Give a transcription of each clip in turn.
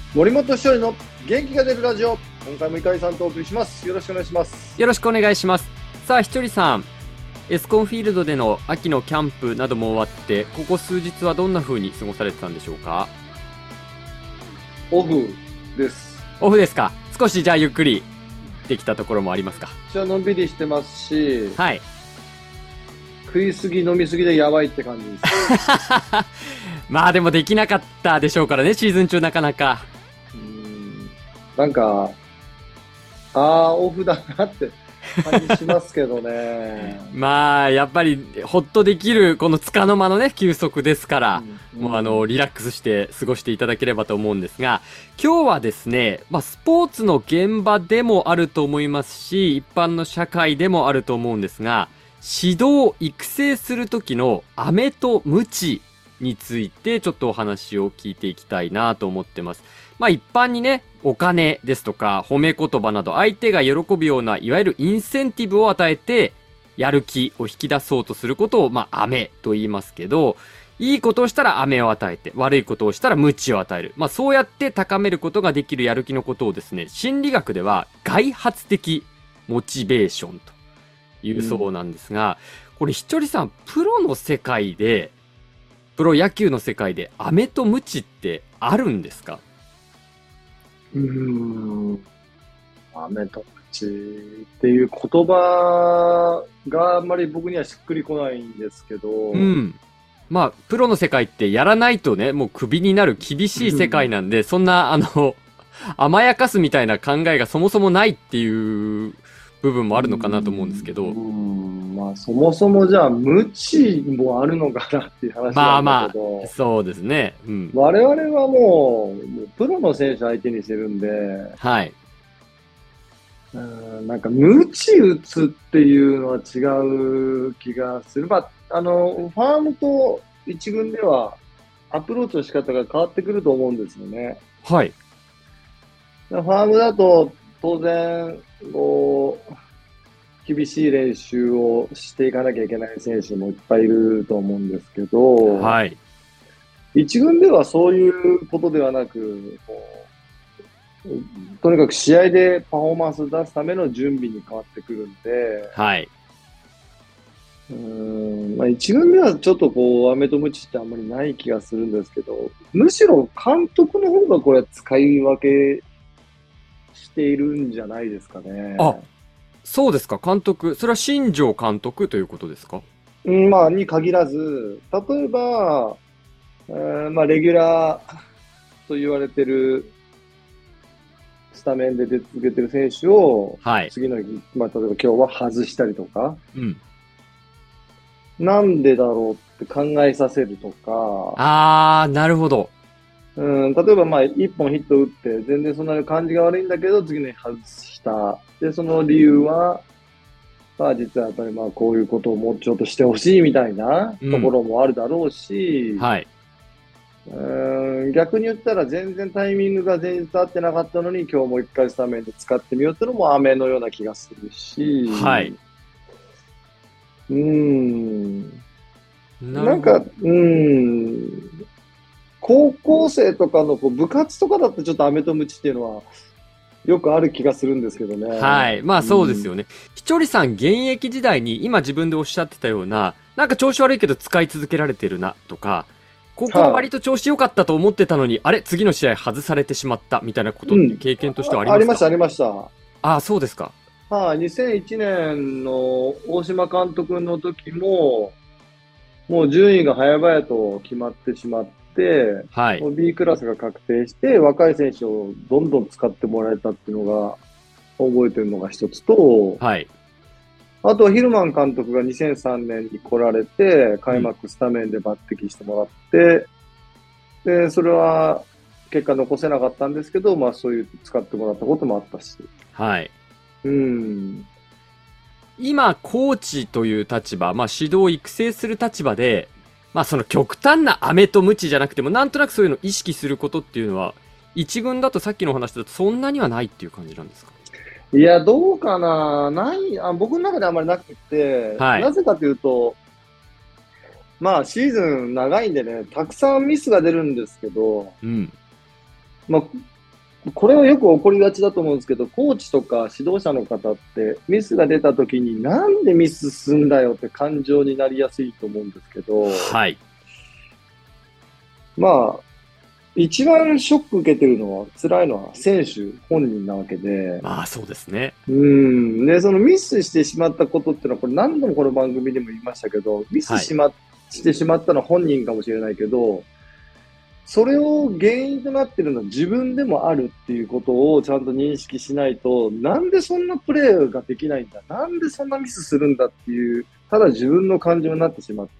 森本一人の元気が出るラジオ。今回も井上さんとお送りします。よろしくお願いします。 よろしくお願いします。さあ、ひとりさん、エスコンフィールドでの秋のキャンプなども終わって、ここ数日はどんな風に過ごされてたんでしょうか？ オフです。 オフですか？少しじゃあゆっくりできたところもありますか？ 私はのんびりしてますし、 はい。 食いすぎ飲みすぎでやばいって感じです。 まあでもできなかったでしょうからね、シーズン中なかなか。 なんか、オフだなって感じしますけどね。 まあ、やっぱり、ほっとできる、この束の間のね、休息ですから、もうリラックスして過ごしていただければと思うんですが、今日はですね、スポーツの現場でもあると思いますし、一般の社会でもあると思うんですが、指導、育成する時の飴と鞭についてちょっとお話を聞いていきたいなと思ってます。一般にね、お金ですとか褒め言葉など相手が喜ぶようないわゆるインセンティブを与えてやる気を引き出そうとすることを飴と言いますけど、いいことをしたら飴を与えて悪いことをしたら鞭を与える。そうやって高めることができるやる気のことをですね、心理学では外発的モチベーションというそうなんですが、これひとりさん、プロの世界でプロ野球の世界で飴と鞭ってあるんですか？ 飴と鞭っていう言葉があんまり僕にはしっくりこないんですけど。 プロの世界ってやらないとね、もうクビになる厳しい世界なんで、そんな、甘やかすみたいな考えがそもそもないっていう部分もあるのかなと思うんですけど。 そもそもじゃあ、鞭もあるのかなっていう話なんだけど。 そうですね。 我々はもうプロの選手相手にしてるんで、 はい。 なんか、鞭打つっていうのは違う気がする。ファームと一軍ではアプローチの仕方が変わってくると思うんですよね。 はい。 ファームだと、当然、厳しい練習をしていかなきゃいけない選手もいっぱいいると思うんですけど、 はい。 一軍ではそういうことではなく、とにかく試合でパフォーマンスを出すための準備に変わってくるんで、 はい。 一軍ではちょっと飴と鞭ってあんまりない気がするんですけど、むしろ監督の方がこれ使い分けしているんじゃないですかね。 そうですか、監督。それは新庄監督ということですか？ に限らず、例えば、レギュラーと言われてるスタメンで出続けてる選手を、次の日、例えば今日は外したりとか、なんでだろうって考えさせるとか。 なるほど。 例えば一本ヒット打って、全然そんなに感じが悪いんだけど、次の日外した。で、その理由は、実はやっぱりこういうことをもうちょっとしてほしいみたいなところもあるだろうし、逆に言ったら全然タイミングが前日合ってなかったのに今日もう一回スタメンで使ってみようっていうのも雨のような気がするし、なんか、高校生とかの部活とかだってちょっと飴と鞭っていうのはよくある気がするんですけどね。 はい。そうですよね。ひとりさん現役時代に今自分でおっしゃってたような、なんか調子悪いけど使い続けられてるなとか、ここは割と調子良かったと思ってたのに、あれ次の試合外されてしまったみたいなことって経験としてはありますか？ ありました、ありました。 そうですか。 2001年の大島監督の時も、もう順位が早々と決まってしまって、もう B クラスが確定して、若い選手をどんどん使ってもらえたっていうのが、覚えてるのが一つと、あとはヒルマン監督が2003年に来られて、開幕スタメンで抜擢してもらって、で、それは結果残せなかったんですけど、そういう使ってもらったこともあったし。 今、コーチという立場、指導育成する立場で、その極端な飴と鞭じゃなくても、なんとなくそういうのを意識することっていうのは、一軍だとさっきの話だとそんなにはないっていう感じなんですか？ いや、どうかな。僕の中であんまりなくて、なぜかというと、シーズン長いんでね、たくさんミスが出るんですけど、 これはよく起こりがちだと思うんですけど、コーチとか指導者の方ってミスが出た時になんでミスすんだよって感情になりやすいと思うんですけど、 はい。 まあ、一番ショック受けてるのは、辛いのは選手本人なわけで。 まあ、そうですね。 で、そのミスしてしまったことっていうのは、これ何度もこの番組でも言いましたけど、ミスしてしまったのは本人かもしれないけど、それを原因となっているのは自分でもあるっていうことをちゃんと認識しないと、なんでそんなプレーができないんだ、なんでそんなミスするんだっていう、ただ自分の感情になってしまって、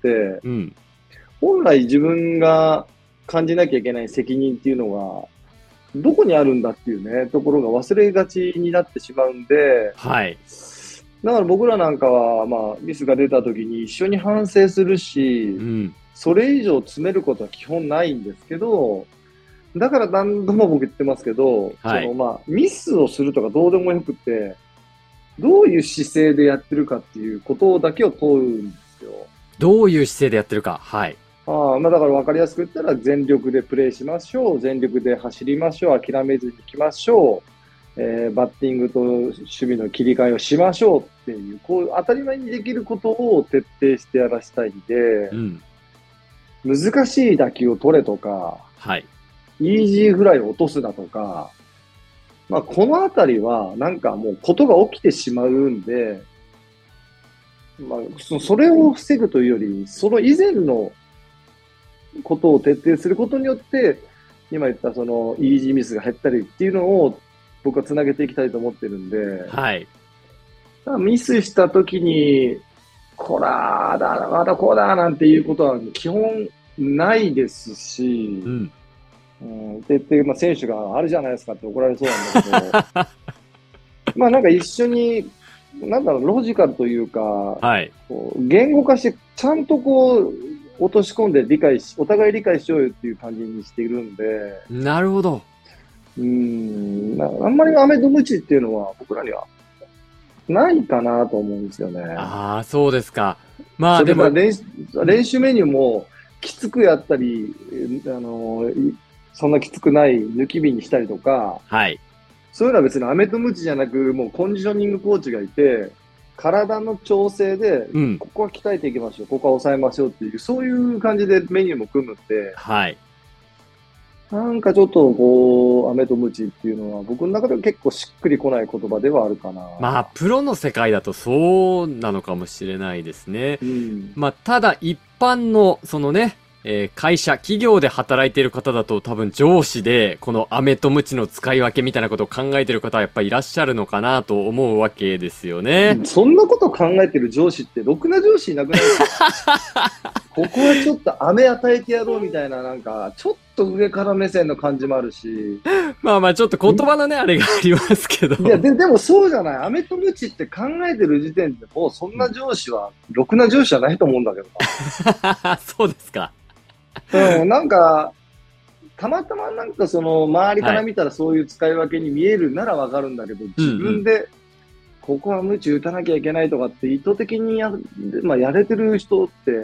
本来自分が感じなきゃいけない責任っていうのが、どこにあるんだっていうね、ところが忘れがちになってしまうんで、 はい。 だから僕らなんかは、まあ、ミスが出た時に一緒に反省するし、それ以上詰めることは基本ないんですけど、だから何度も僕言ってますけど、 はい、 そのまあ、ミスをするとかどうでもよくて、どういう姿勢でやってるかっていうことだけを問うんですよ。 どういう姿勢でやってるか。はい。 まあだから分かりやすく言ったら全力でプレーしましょう。全力で走りましょう。諦めずに行きましょう。バッティングと守備の切り替えをしましょうっていう、こう当たり前にできることを徹底してやらしたいんで、難しい打球を取れとか、 はい。 イージーフライを落とすだとか、まあこのあたりはなんかもうことが起きてしまうんで、まあそれを防ぐというより、その以前のことを徹底することによって、今言ったそのイージーミスが減ったりっていうのを僕はつなげていきたいと思ってるんで、 はい。 ミスした時に、こらーだ、まだこうだなんていうことは基本ないですし、まあ、選手があるじゃないですかって怒られそうなんだけど、まあなんか一緒に、なんだろう、ロジカルというか、 はい、 こう言語化して、ちゃんとこう、落とし込んでお互い理解しようよっていう感じにしているんで。 なるほど。 あんまりアメとムチっていうのは僕らにはないかなと思うんですよね。 ああ、そうですか。まあでも。 練習メニューもきつくやったり、そんなきつくない抜き火にしたりとか、 はい。 そういうのは別にアメとムチじゃなく、もうコンディショニングコーチがいて、体の調整で、ここは鍛えていきましょう、ここは抑えましょうっていう、そういう感じでメニューも組むって、 はい。 なんかちょっとこう、アメとムチっていうのは僕の中では結構しっくりこない言葉ではあるかな。 まあ、プロの世界だとそうなのかもしれないですね。まあ、ただ一般の、そのね、会社、企業で働いている方だと多分上司で、この飴とムチの使い分けみたいなことを考えている方はやっぱりいらっしゃるのかなと思うわけですよね。 そんなこと考えてる上司ってろくな上司いなくないですか？ここはちょっと飴与えてやろうみたいな、なんか、ちょっと上から目線の感じもあるし。 まあまあちょっと言葉のね、あれがありますけど。 いや、でもそうじゃない。飴とムチって考えてる時点でもうそんな上司は、ろくな上司じゃないと思うんだけどな。そうですか。 なんか、たまたまなんかその周りから見たらそういう使い分けに見えるならわかるんだけど、自分でここはムチ打たなきゃいけないとかって意図的にやれてる人って、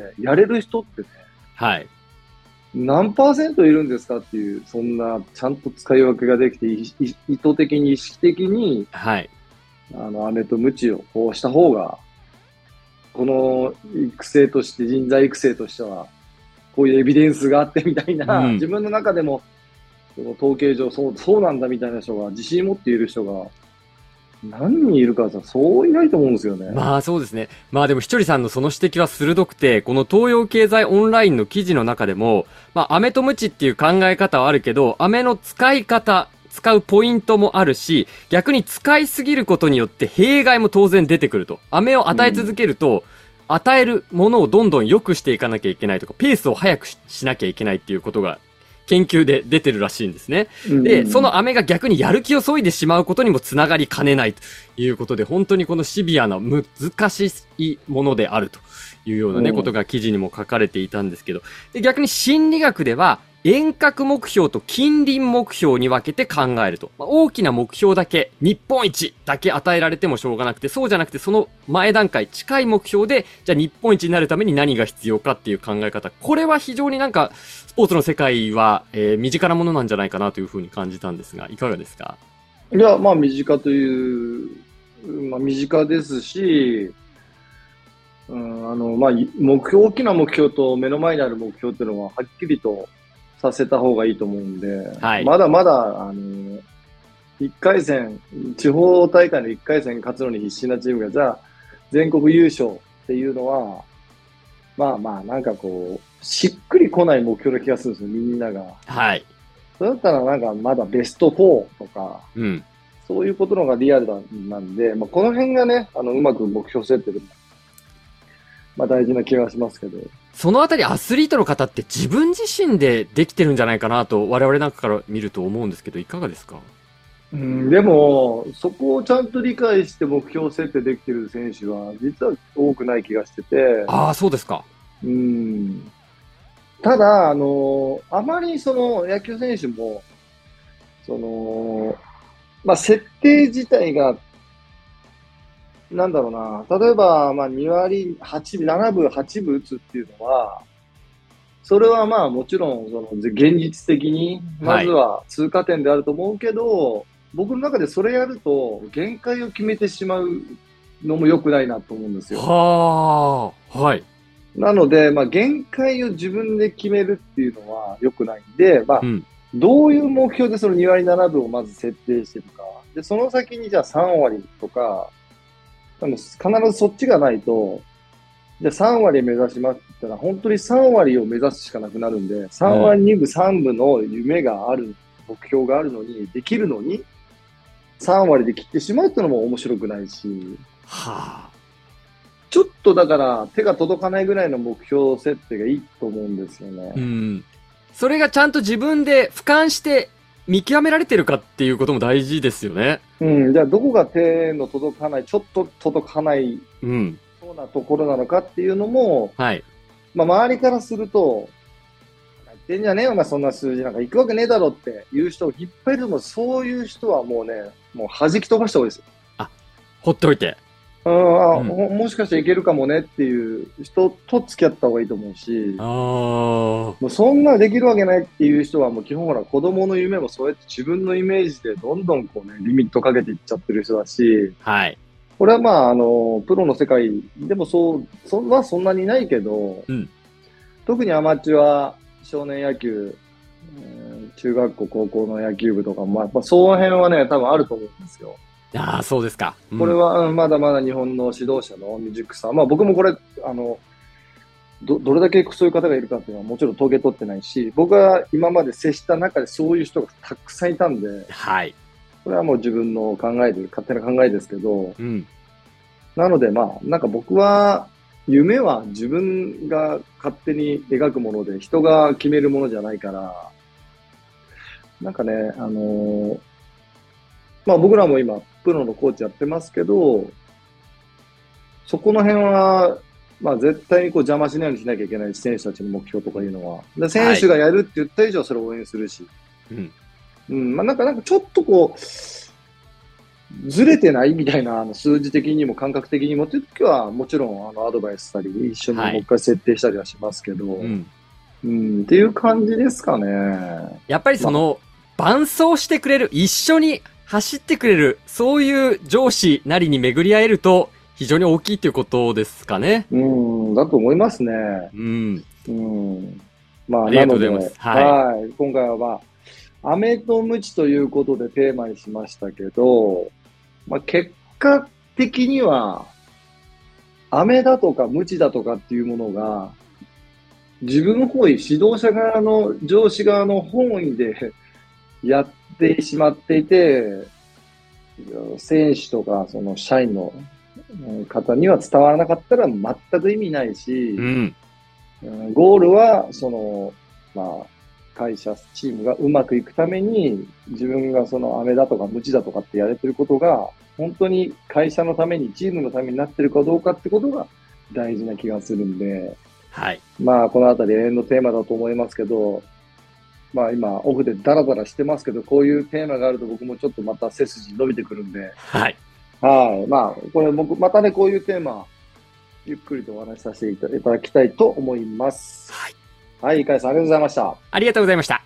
やれる人ってね、 はい。 何%いるんですかっていう、そんなちゃんと使い分けができて、意図的に意識的に、 はい。 飴とムチをこうした方が、この育成として、人材育成としては、こういうエビデンスがあってみたいな、自分の中でも、その統計上そうなんだみたいな人が、自信持っている人が、何人いるかさ、そういないと思うんですよね。 まあそうですね。まあでもひとりさんのその指摘は鋭くて、この東洋経済オンラインの記事の中でも、まあ飴とムチっていう考え方はあるけど、飴の使い方、使うポイントもあるし、逆に使いすぎることによって弊害も当然出てくると。飴を与え続けると、与えるものをどんどん良くしていかなきゃいけないとか、ペースを速く しなきゃいけないっていうことが研究で出てるらしいんですね。で、その飴が逆にやる気を削いでしまうことにもつながりかねないということで、本当にこのシビアな難しいものであるというようなね、ことが記事にも書かれていたんですけど、で逆に心理学では、 遠隔目標と近隣目標に分けて考えると。大きな目標だけ、日本一だけ与えられてもしょうがなくて、そうじゃなくてその前段階、近い目標で、じゃあ日本一になるために何が必要かっていう考え方。これは非常になんか、スポーツの世界は、身近なものなんじゃないかなというふうに感じたんですが、いかがですか？ いや、まあ身近という、まあ身近ですし、まあ、大きな目標と目の前にある目標っていうのははっきりとさせた方がいいと思うんで、 はい、 まだまだ、1回戦、地方大会の1回戦勝つのに必死なチームが、じゃあ、全国優勝っていうのは、まあまあ、なんかこう、しっくりこない目標な気がするんですよ、みんなが。 はい。 それだったらなんかまだベスト4とか、 うん、 そういうことの方がリアルなんで、まあ、この辺がね、うまく目標設定で、まあ大事な気がしますけど。 そのあたりアスリートの方って自分自身でできてるんじゃないかなと我々なんかから見ると思うんですけど、いかがですか？ でも、そこをちゃんと理解して目標設定できてる選手は実は多くない気がしてて。 ああ、そうですか。 ただ、あまりその野球選手も、まあ、設定自体が、なんだろうな、例えば、まあ、2割8、7分、8分打つっていうのは、それはまあもちろん、現実的に、まずは通過点であると思うけど、僕の中でそれやると、限界を決めてしまうのも良くないなと思うんですよ。 はあ、はい。 なので、まあ、限界を自分で決めるっていうのは良くないんで、まあ、どういう目標でその2割7分をまず設定してるか。で、その先にじゃあ3割とか、必ずそっちがないと、じゃあ3割目指しますって言ったら、本当に3割を目指すしかなくなるんで、3割2分3分の夢がある、目標があるのに、できるのに、3割で切ってしまうっていうのも面白くないし、 はあ。 ちょっとだから手が届かないぐらいの目標設定がいいと思うんですよね。 それがちゃんと自分で俯瞰して見極められてるかっていうことも大事ですよね。 じゃあどこが手の届かない、ちょっと届かない、そうなところなのかっていうのも、 はい。 まあ周りからすると、言ってんじゃねえよ、お前そんな数字なんか行くわけねえだろっていう人をいっぱいいると思う。そういう人はもうね、もう弾き飛ばした方がいいですよ。 あ、ほっておいて。 もしかしていけるかもねっていう人と付き合った方がいいと思うし、もうそんなできるわけないっていう人はもう基本ほら子供の夢もそうやって自分のイメージでどんどんこうね、リミットかけていっちゃってる人だし、 はい。 これはまあプロの世界でもそんなにないけど、特にアマチュア、少年野球、中学校、高校の野球部とかも、やっぱその辺はね、多分あると思うんですよ。 ああ、そうですか。 これは、まだまだ日本の指導者の未熟さ。まあ僕もこれ、どれだけそういう方がいるかっていうのはもちろん統計取ってないし、僕が今まで接した中でそういう人がたくさんいたんで、 はい。 これはもう自分の勝手な考えですけど、なのでまあ、なんか僕は、夢は自分が勝手に描くもので、人が決めるものじゃないから、なんかね、まあ僕らも今、プロのコーチやってますけど、そこの辺は、まあ絶対にこう邪魔しないようにしなきゃいけないし、選手たちの目標とかいうのは。で選手がやるって言った以上それを応援するし。まあなんかちょっとこう、ずれてないみたいな、数字的にも感覚的にもっていう時は、もちろんアドバイスしたり、一緒にもう一回設定したりはしますけど、っていう感じですかね。 やっぱり伴走してくれる、一緒に走ってくれる、そういう上司なりに巡り合えると、非常に大きいということですかね。 だと思いますね。まあ、 ありがとうございます。 はい。今回はまあ、飴とムチということでテーマにしましたけど、まあ、結果的には、飴だとかムチだとかっていうものが、自分本位、指導者側の上司側の本意でやってしまっていて、選手とかその社員の方には伝わらなかったら全く意味ないし、ゴールはまあ、会社、チームがうまくいくために、自分が飴だとかムチだとかってやれてることが、本当に会社のために、チームのためになってるかどうかってことが大事な気がするんで、 はい。 まあ、このあたり永遠のテーマだと思いますけど、 まあ今オフでダラダラしてますけど、こういうテーマがあると僕もちょっとまた背筋伸びてくるんで。 はい。 はい。まあ、これ僕、またね、こういうテーマ、ゆっくりとお話しさせていただきたいと思います。 はい。 はい、いかやさんありがとうございました。 ありがとうございました。